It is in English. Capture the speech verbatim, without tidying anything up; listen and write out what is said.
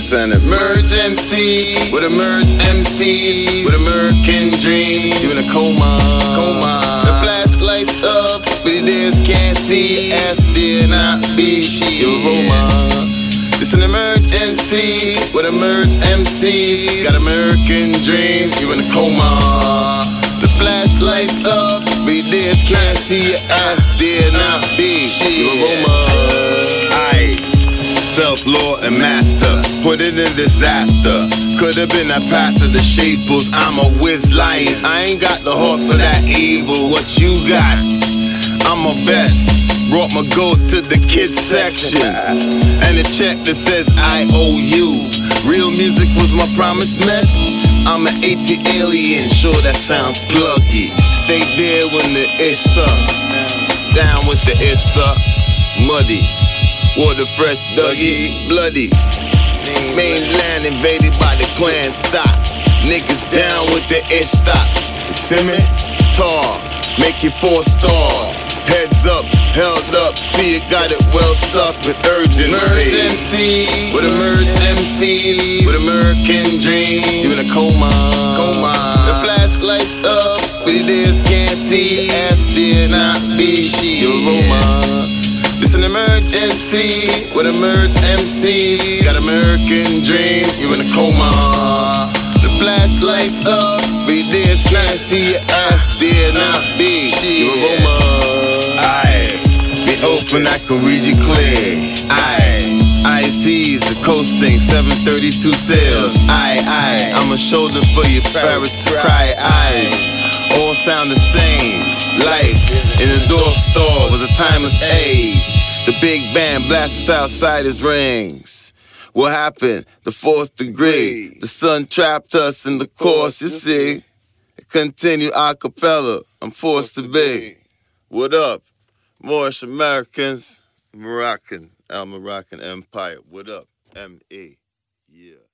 It's an emergency with emerge M Cs with American dreams. You in a coma, coma. The flashlights up, but it is can't see. As dare not be your aroma. It's an emergency with emerge M Cs. Got American dreams. You in a coma. The flashlights up, but it is can't see. As dare not be your aroma. Self-lord and master, put it in disaster. Could've been a pastor, the shapers. I'm a whiz lion. I ain't got the heart for that evil. What you got? I'm a best. Brought my goat to the kids section, and a check that says I owe you. Real music was my promise met. I'm an AT alien. Sure that sounds pluggy. Stay there when the ish up. Down with the ish up. Muddy. Water fresh, Dougie, bloody. Mainland invaded by the clan stock. Niggas down with the ish stop. You see me? Tall, make you four star. Heads up, held up, see it, got it well stuffed with urgency. Emergency, with emerge M Cs, with American dreams. You in a coma, coma. The flashlights up, but it is can't see. As dare not be your aroma. It's an emergency with emerge M Cs. Got American dreams, you in a coma. The flashlights up, but this can't see your ass, dare not be your aroma. Aye, be open, I can read you clear. Aye, I C's the coasting, seven thirty-two sales. Aye, aye, I'm a shoulder for your Paris to cry eyes. All sound the same. Life in the Dorf store was a timeless age. The big band blasts outside his rings. What happened? The fourth degree. The sun trapped us in the course, you see. Continue a cappella. I'm forced to be. What up? Moorish Americans. Moroccan. Al Moroccan Empire. What up? M E. Yeah.